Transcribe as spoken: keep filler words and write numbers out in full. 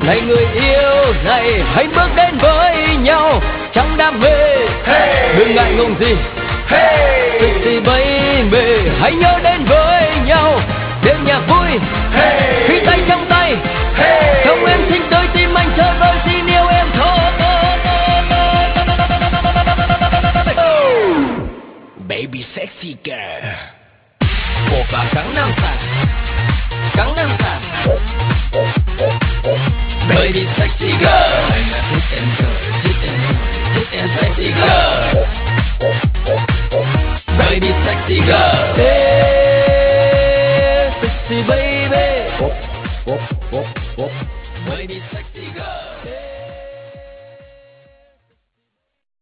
Này người yêu này, hãy bước đến với nhau trong đam mê. Hey! Đừng ngại ngùng gì, hey! Sexy baby, hãy nhớ đến với nhau đêm nhạc vui. Hey! Khi tay trong tay, hey! Không em xin tới tim anh chờ đợi xin yêu em thôi. Baby sexy girl, 오빠 강남스타일, 강남스타일. Baby sexy girl, hit and go, hit and hit and sexy girl. Baby sexy girl.